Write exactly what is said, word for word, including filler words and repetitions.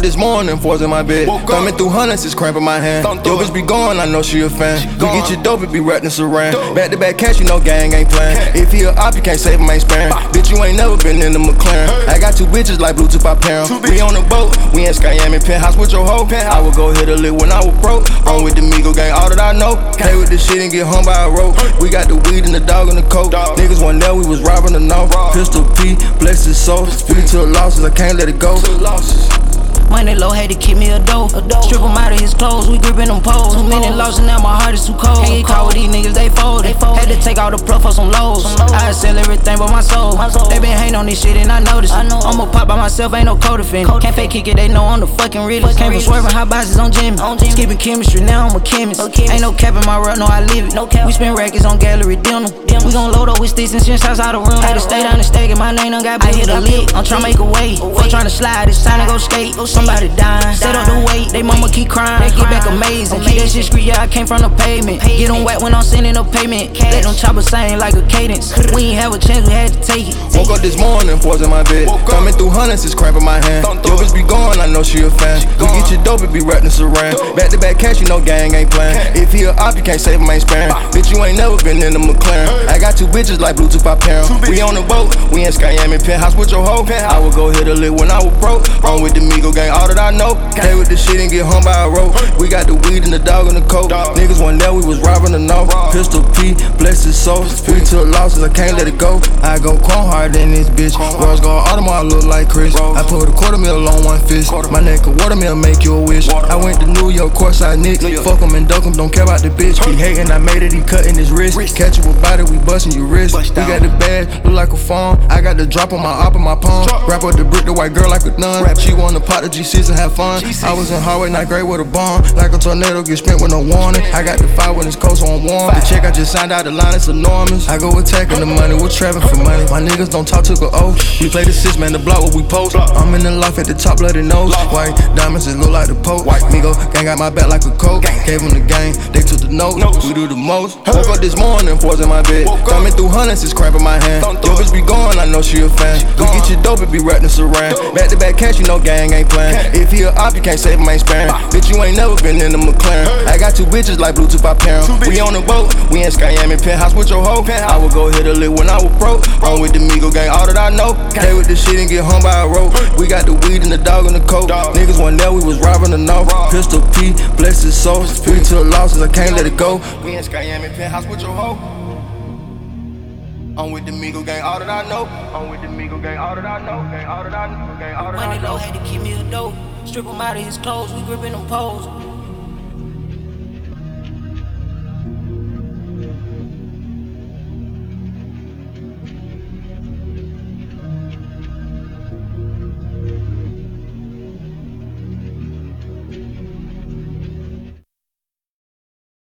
this morning, fours in my bed. Thumbing through hundreds, it's cramping my hand. Yo, bitch be gone, I know she a fan. We get your dope, it be wrapped in saran. Back to back cash, you know gang ain't playing. If he a op, you can't save him, ain't sparing. Bitch, you ain't never been in the McLaren. I got two bitches like Bluetooth, I pair 'em. We on the boat, we in Skyami penthouse with your hoe. I would go hit a lick when I was broke. On with the Migo gang, all that I know. Play with this shit and get hung by a rope. We got the weed and the dog and the coke. Niggas wasn't there, we was robbing the north. Pistol P, bless his soul. Free to the losses, I can't let it go. Money low, had to keep me a dough. Strip him out of his clothes, we gripping them poles. Too many losses, now my heart is too cold. Can't get caught with these niggas, they folded. Had to take all the pluff for some lows. I sell everything but my soul. They been hating on this shit and I noticed. I'ma pop by myself, ain't no co-defendant. Can't fake kick it, they know I'm the fucking realest. Came from swerving hot boxes on Jimmy. Skipping chemistry, now I'm a chemist. Ain't no cap in my rut, no I live it. We spend records on gallery dinner. We gon' load up with sticks and shit outside the room. Had to stay down and stay, get my name done got I hit a lick, I'm tryna make a way. Fuck tryna slide, it's time to go skate. Somebody dying, set up the weight, they mama keep crying. They get back amazing, keep that shit street, yeah, I came from the pavement. Get them wet when I'm sending a payment. Let them choppers sing like a cadence. We ain't have a chance, we had to take it. Woke up this morning, fours in my bed. Thumbing through hundreds, it's cramping my hand. Yo, bitch be gone, I know she a fan. We get your dope, it be wrapped in saran. Back to back cash, you know gang ain't playing. If he a op, you can't save him, ain't sparing. Bitch, you ain't never been in the McLaren. I got two bitches like Bluetooth, I pair 'em. We on the boat, we in Skyami penthouse with your hoe. I would go hit a lick when I was broke. On with the Migo gang, all that I know. Play with the shit and get hung by a rope. We got the weed and the dog and the coke. Niggas wasn't there, we was robbing the north. Pistol P, bless his soul. Free to the losses, I can't let it go. I go chrome harder than this bitch. Rose gold Audemars, I look like Chris. I put a quarter mil on one fist. My neck a watermelon make you a wish. I went to New York, courtside Knicks. Fuck him and duck him, don't care about the bitch. He hating, I made it, he cutting his wrist. Catch you with body, we busting your wrist. We got the bag, look like a farm. I got the drop on my op and my palm. Wrap up the brick, the white girl like a nun. She wanna pop the G six and have fun. I was in hallway, not great with a bomb. Like a tornado, get spent with no warning. I got the fire when it's cold, so I'm warm. The check I just signed out, the line is enormous. I go attacking the money, we're trapping for money. My niggas don't talk to the O. We play the six, man, the block what we post. I'm in the loft at the top, bloody nose. White diamonds, it look like the Pope. White Migo, gang got my back like a coat. Gave them the game, they took the note. We do the most. Woke up this morning, fours in my bed. Thumbing through hundreds, it's cramping my hand. Yo, bitch be gone, I know she a fan. We get your dope, it be wrapped in saran. Back to back cash, you know gang ain't playing. If he a op, you can't save him, ain't sparing. Bitch, you ain't never been in the McLaren. I got two bitches like Bluetooth, I pair 'em. We on the boat, we in Skyami penthouse with your hoe. I would go hit a lick when I was broke. On with the Migo gang, all that I know. Play with this shit and get hung by a rope. We got the weed and the dog and the coke. Niggas wasn't there, we was robbing the north. Pistol P, bless his soul. Free to the losses, I can't let it go. We in Skyami penthouse with your hoe. I'm with the Migo gang, all that I know. I'm with the Migo gang, all that I know. Gang, all that I know. Gang, all that I know. Money low, had to keep me a dough. Strip him out of his clothes, we gripping them poles.